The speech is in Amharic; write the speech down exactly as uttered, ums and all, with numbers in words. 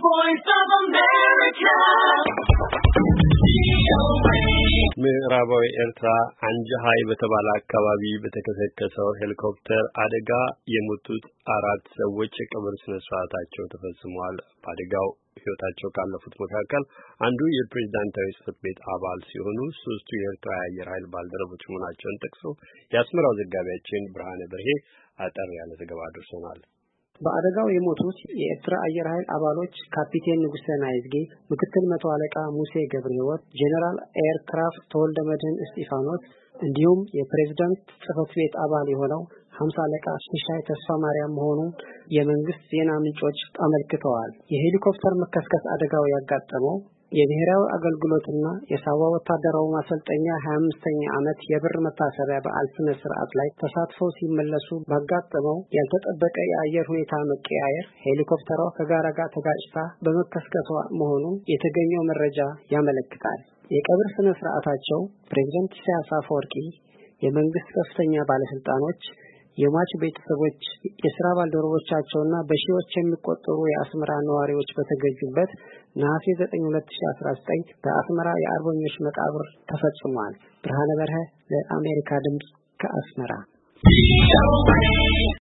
voice of America. ምዕራባዊ ኤርትራ አንጃሃይ በተባለ አካባቢ በተከሰከሰው ሄሊኮፕተር አደጋ የሞቱት አራት ሰዎች የቀብር ስነ ስርዓታቸው ተፈጽሟል። በአደጋው ሕይወታቸው ካለፉት መካከል አንዱ የፕሬዝዳንታዊ ጽሕፈት ቤት አባል ሲሆኑ ሶስቱ የኤርትራ አየር ኃይል ባልደረቦች መሆናቸውን ጠቅሶ የአስመራው ዘጋቢያችን ብርሃነ በርሄ አጠር ያለ ዘገባ አድርሶናል። በአደጋው የሞቱት የኤርትራ አየር ኃይል አባሎች ካፒቴን ንጉሴ ናይዝጌ፣ ምክትል መቶ አለቃ ሙሴ ገብረሕይወት፣ ጄኔራል ኤርክራፍት ተወልደ መድህን እስጢፋኖስ እንዲሁም የፕሬዝዳንት ጽሕፈት ቤት አባል የሆነው ሀምሳ አለቃ ሽሻይ ተስፋ ማርያም መሆኑን የመንግስት ዜና ምንጮች አመልክተዋል። የሄሊኮፕተር መከስከስ አደጋው ያጋጠመው የብሔራዊ አገልግሎትና የሳዋ ወታደራዊ ማሰልጠኛ ሀያ አምስተኛ ዓመት የብር መታሰቢያ በዓል ስነ ስርዓት ላይ ተሳትፈው ሲመለሱ ባጋጠመው ያልተጠበቀ የአየር ሁኔታ መቀያየር ሄሊኮፕተሯ ከጋራ ጋር ተጋጭታ በመከስከሷ መሆኑን የተገኘው መረጃ ያመለክታል። የቀብር ስነ ስርዓታቸው ፕሬዝዳንት ኢሳያስ አፈወርቂ፣ የመንግስት ከፍተኛ ባለስልጣኖች፣ የሟች ቤተሰቦች፣ የሥራ ባልደረቦቻቸውና በሺዎች የሚቆጠሩ የአስመራ ነዋሪዎች በተገኙበት ነሐሴ ዘጠኝ ሁለት ሺህ አስራ ዘጠኝ በአስመራ የአርበኞች መቃብር ተፈጽሟል። ብርሃነ በርሄ ለአሜሪካ ድምጽ ከአስመራ